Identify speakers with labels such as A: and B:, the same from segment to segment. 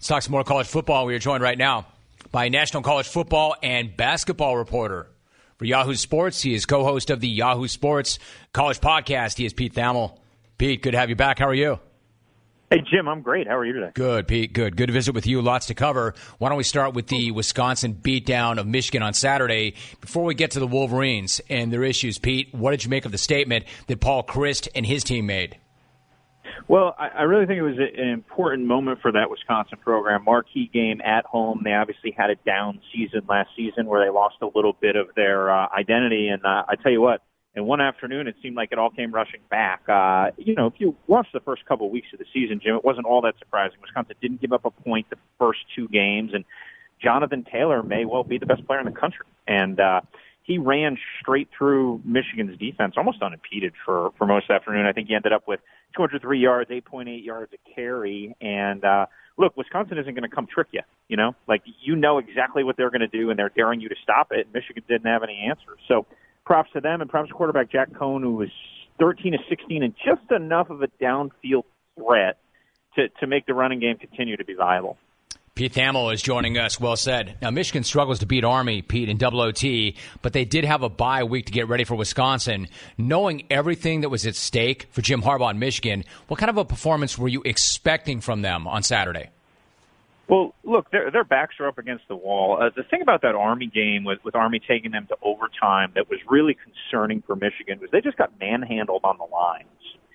A: Let's talk some more college football. We are joined right now by national college football and basketball reporter for Yahoo Sports. He is co-host of the Yahoo Sports College Podcast. He is Pete Thamel. Pete, good to have you back. How are you?
B: Hey, Jim, I'm great. How are you today?
A: Good, Pete. Good to visit with you. Lots to cover. Why don't we start with the Wisconsin beatdown of Michigan on Saturday? Before we get to the Wolverines and their issues, Pete, what did you make of the statement that Paul Chryst and his team made?
B: Well, I really think it was an important moment for that Wisconsin program. Marquee game at home. They obviously had a down season last season where they lost a little bit of their identity. And I tell you what, in one afternoon, it seemed like it all came rushing back. If you watched the first couple of weeks of the season, Jim, it wasn't all that surprising. Wisconsin didn't give up a point the first two games, and Jonathan Taylor may well be the best player in the country. And he ran straight through Michigan's defense, almost unimpeded for most of the afternoon. I think he ended up with 203 yards, 8.8 yards a carry. And look, Wisconsin isn't going to come trick you. You know exactly what they're going to do, and they're daring you to stop it. Michigan didn't have any answers. So props to them, and props to quarterback Jack Cohn, who was 13 of 16 and just enough of a downfield threat to make the running game continue to be viable.
A: Pete Thamel is joining us. Well said. Now, Michigan struggles to beat Army, Pete, in double OT, but they did have a bye week to get ready for Wisconsin. Knowing everything that was at stake for Jim Harbaugh in Michigan, what kind of a performance were you expecting from them on Saturday?
B: Well, look, their backs are up against the wall. The thing about that Army game with Army taking them to overtime that was really concerning for Michigan was they just got manhandled on the lines.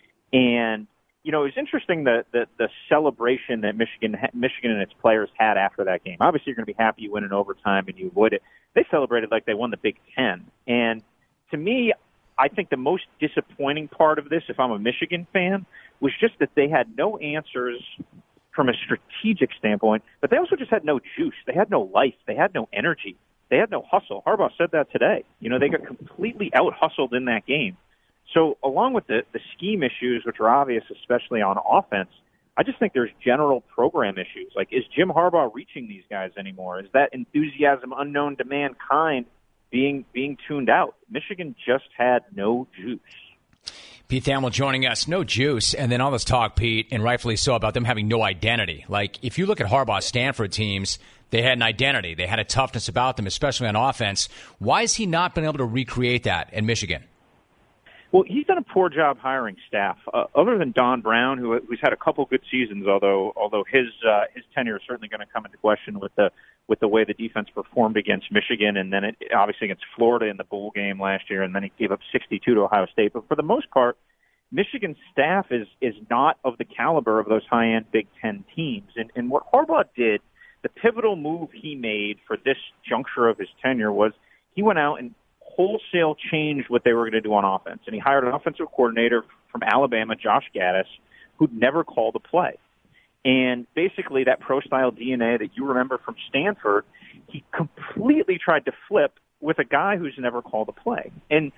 B: And it was interesting the celebration that Michigan and its players had after that game. Obviously, you're going to be happy you win in overtime and you avoid it. They celebrated like they won the Big Ten. And to me, I think the most disappointing part of this, if I'm a Michigan fan, was just that they had no answers from a strategic standpoint, but they also just had no juice. They had no life. They had no energy. They had no hustle. Harbaugh said that today. They got completely out-hustled in that game. So along with the scheme issues, which are obvious, especially on offense, I just think there's general program issues. Like, is Jim Harbaugh reaching these guys anymore? Is that enthusiasm unknown to mankind being tuned out? Michigan just had no juice.
A: Pete Thamel joining us. No juice. And then all this talk, Pete, and rightfully so, about them having no identity. Like, if you look at Harbaugh's Stanford teams, they had an identity. They had a toughness about them, especially on offense. Why has he not been able to recreate that in Michigan?
B: Well, he's done a poor job hiring staff. Other than Don Brown, who's had a couple good seasons, although his tenure is certainly going to come into question with the way the defense performed against Michigan, and then obviously against Florida in the bowl game last year, and then he gave up 62 to Ohio State. But for the most part, Michigan's staff is not of the caliber of those high-end Big Ten teams. And what Harbaugh did, the pivotal move he made for this juncture of his tenure was he went out and wholesale changed what they were going to do on offense. And he hired an offensive coordinator from Alabama, Josh Gaddis, who'd never called a play. And basically that pro-style DNA that you remember from Stanford, he completely tried to flip with a guy who's never called a play. And,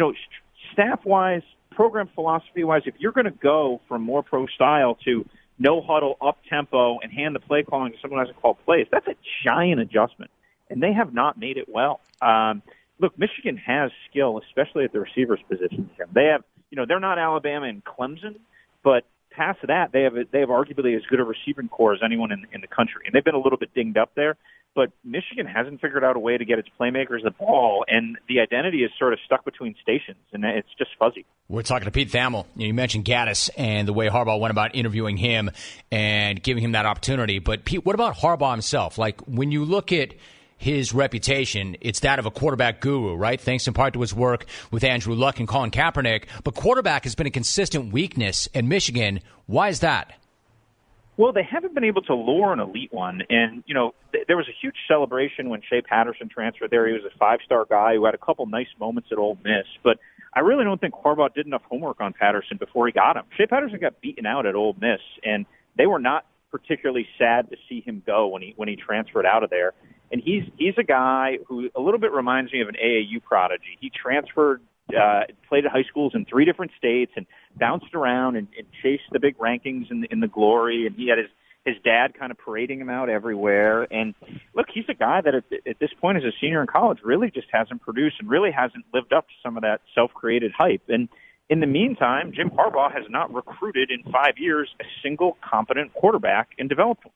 B: staff-wise, program philosophy-wise, if you're going to go from more pro-style to no-huddle, up-tempo, and hand the play calling to someone who hasn't called plays, that's a giant adjustment. And they have not made it well. Look, Michigan has skill, especially at the receivers position. They have, they're not Alabama and Clemson, but past that, they have arguably as good a receiving core as anyone in the country. And they've been a little bit dinged up there, but Michigan hasn't figured out a way to get its playmakers the ball, and the identity is sort of stuck between stations, and it's just fuzzy. We're
A: talking to Pete Thamel. You mentioned Gaddis and the way Harbaugh went about interviewing him and giving him that opportunity. But, Pete, what about Harbaugh himself? Like, when you look at his reputation, it's that of a quarterback guru, right? Thanks in part to his work with Andrew Luck and Colin Kaepernick. But quarterback has been a consistent weakness in Michigan. Why is that?
B: Well, they haven't been able to lure an elite one. And, there was a huge celebration when Shea Patterson transferred there. He was a five-star guy who had a couple nice moments at Ole Miss. But I really don't think Harbaugh did enough homework on Patterson before he got him. Shea Patterson got beaten out at Ole Miss, and they were not particularly sad to see him go when he transferred out of there. And he's a guy who a little bit reminds me of an AAU prodigy. He transferred, played at high schools in 3 different states and bounced around and chased the big rankings in the glory. And he had his dad kind of parading him out everywhere. And look, he's a guy that at this point as a senior in college really just hasn't produced and really hasn't lived up to some of that self-created hype. And in the meantime, Jim Harbaugh has not recruited in 5 years a single competent quarterback and developed him.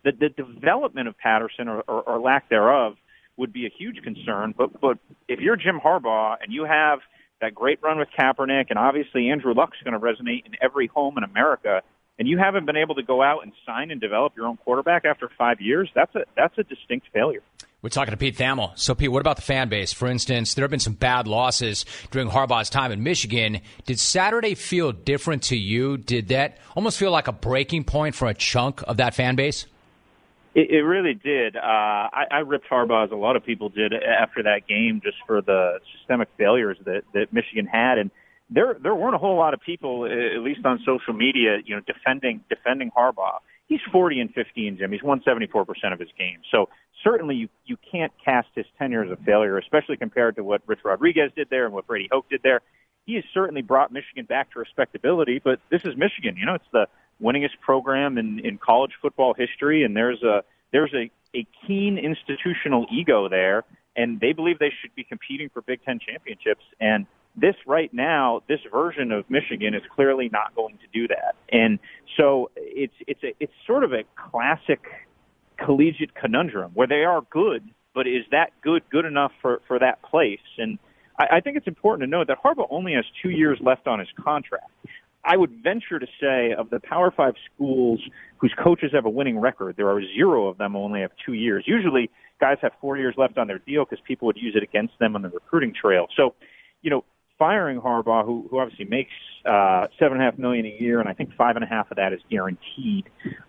B: the development of Patterson or lack thereof would be a huge concern. But if you're Jim Harbaugh and you have that great run with Kaepernick, and obviously Andrew Luck's going to resonate in every home in America, and you haven't been able to go out and sign and develop your own quarterback after 5 years, that's a distinct failure.
A: We're talking to Pete Thamel. So, Pete, what about the fan base? For instance, there have been some bad losses during Harbaugh's time in Michigan. Did Saturday feel different to you? Did that almost feel like a breaking point for a chunk of that fan base?
B: It really did. I ripped Harbaugh, as a lot of people did, after that game, just for the systemic failures that Michigan had. And there weren't a whole lot of people, at least on social media, defending Harbaugh. He's 40-15, Jim. He's won 74% of his games. So certainly you can't cast his tenure as a failure, especially compared to what Rich Rodriguez did there and what Brady Hoke did there. He has certainly brought Michigan back to respectability, but this is Michigan. It's the winningest program in college football history, and there's a keen institutional ego there, and they believe they should be competing for Big Ten championships. And this right now, this version of Michigan is clearly not going to do that. And so it's sort of a classic collegiate conundrum where they are good, but is that good enough for that place? And I think it's important to note that Harbaugh only has 2 years left on his contract. I would venture to say of the Power 5 schools whose coaches have a winning record, there are 0 of them who only have 2 years. Usually guys have 4 years left on their deal because people would use it against them on the recruiting trail. So, firing Harbaugh, who obviously makes $7.5 million a year, and I think $5.5 million of that is guaranteed,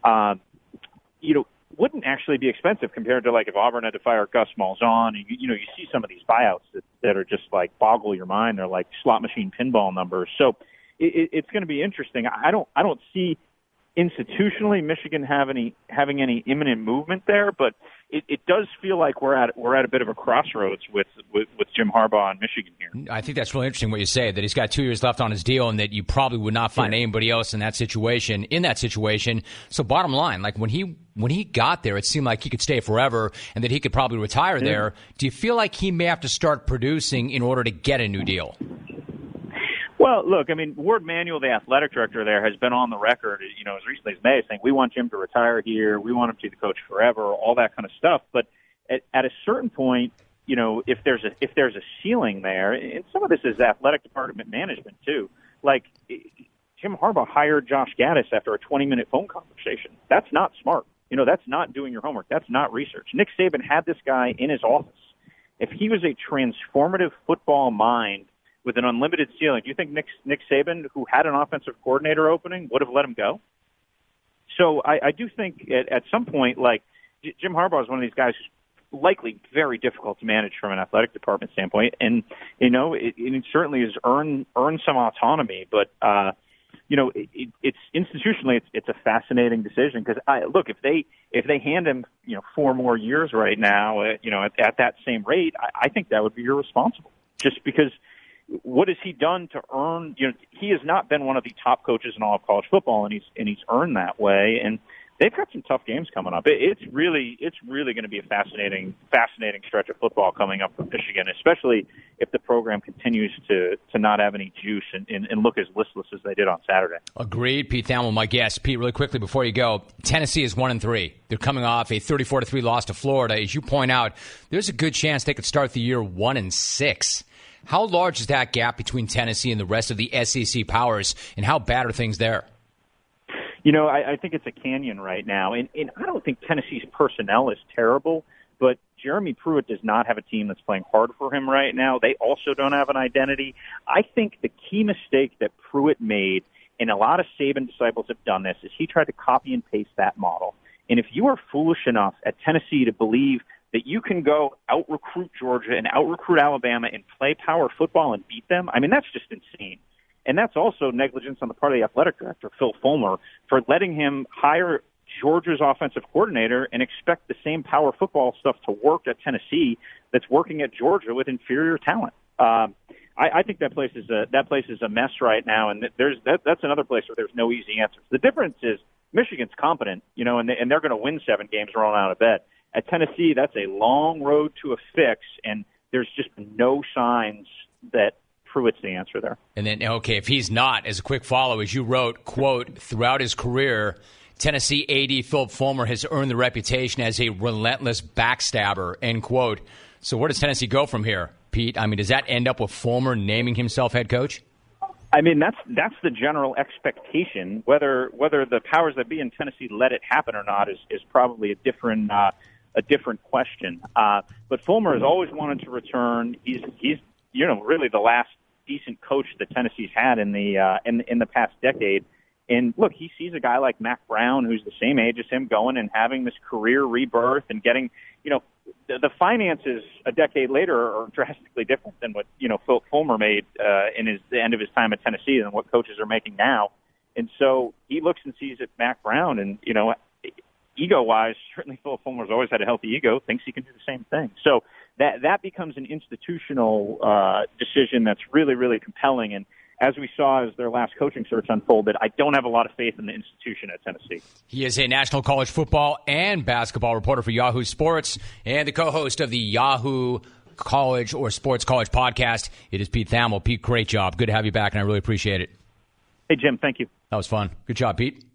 B: wouldn't actually be expensive compared to like if Auburn had to fire Gus Malzahn. You see some of these buyouts that are just like boggle your mind. They're like slot machine pinball numbers. So it's going to be interesting. I don't see institutionally Michigan having any imminent movement there, but it does feel like we're at a bit of a crossroads with Jim Harbaugh and Michigan here.
A: I think that's really interesting what you say, that he's got 2 years left on his deal and that you probably would not find anybody else in that situation. So bottom line, like when he got there, it seemed like he could stay forever and that he could probably retire there. Do you feel like he may have to start producing in order to get a new deal?
B: Well, look, Ward Manuel, the athletic director there, has been on the record, as recently as May, saying we want Jim to retire here, we want him to be the coach forever, all that kind of stuff. But at a certain point, if there's a ceiling there, and some of this is athletic department management too. Like Jim Harbaugh hired Josh Gaddis after a 20-minute phone conversation. That's not smart. That's not doing your homework. That's not research. Nick Saban had this guy in his office. If he was a transformative football mind with an unlimited ceiling, do you think Nick Saban, who had an offensive coordinator opening, would have let him go? So I do think at some point, like Jim Harbaugh is one of these guys who's likely very difficult to manage from an athletic department standpoint, and it certainly has earned some autonomy. But it's institutionally it's a fascinating decision because look, if they hand him 4 more years right now, at that same rate, I think that would be irresponsible. Just because. What has he done to earn? He has not been one of the top coaches in all of college football, and he's earned that way. And they've got some tough games coming up. It's really going to be a fascinating stretch of football coming up for Michigan, especially if the program continues to not have any juice and look as listless as they did on Saturday.
A: Agreed. Pete Thamel, my guest. Pete, really quickly before you go, Tennessee is 1-3. They're coming off a 34-3 loss to Florida. As you point out, there's a good chance they could start the year 1-6. How large is that gap between Tennessee and the rest of the SEC powers, and how bad are things there?
B: I think it's a canyon right now, and I don't think Tennessee's personnel is terrible, but Jeremy Pruitt does not have a team that's playing hard for him right now. They also don't have an identity. I think the key mistake that Pruitt made, and a lot of Saban disciples have done this, is he tried to copy and paste that model. And if you are foolish enough at Tennessee to believe that you can go out-recruit Georgia and out-recruit Alabama and play power football and beat them, that's just insane. And that's also negligence on the part of the athletic director, Phil Fulmer, for letting him hire Georgia's offensive coordinator and expect the same power football stuff to work at Tennessee that's working at Georgia with inferior talent. I think that place is a mess right now, and that's another place where there's no easy answers. The difference is Michigan's competent, and they're going to win 7 games rolling out of bed. At Tennessee, that's a long road to a fix, and there's just no signs that Pruitt's the answer there.
A: And then, okay, if he's not, as a quick follow, as you wrote, quote, throughout his career, Tennessee AD Philip Fulmer has earned the reputation as a relentless backstabber, end quote. So where does Tennessee go from here, Pete? I mean, does that end up with Fulmer naming himself head coach?
B: I mean, that's the general expectation. Whether the powers that be in Tennessee let it happen or not is probably a different question. But Fulmer has always wanted to return. He's really the last decent coach that Tennessee's had in the past decade. And look, he sees a guy like Mack Brown, who's the same age as him, going and having this career rebirth and getting, the finances a decade later are drastically different than what, Phil Fulmer made in the end of his time at Tennessee than what coaches are making now. And so he looks and sees at Mack Brown and, ego-wise, certainly Phil Fulmer's always had a healthy ego, thinks he can do the same thing. So that becomes an institutional decision that's really, really compelling. And as we saw as their last coaching search unfolded, I don't have a lot of faith in the institution at Tennessee.
A: He is a national college football and basketball reporter for Yahoo Sports and the co-host of the Yahoo College or Sports College podcast. It is Pete Thamel. Pete, great job. Good to have you back, and I really appreciate it.
B: Hey, Jim, thank you.
A: That was fun. Good job, Pete.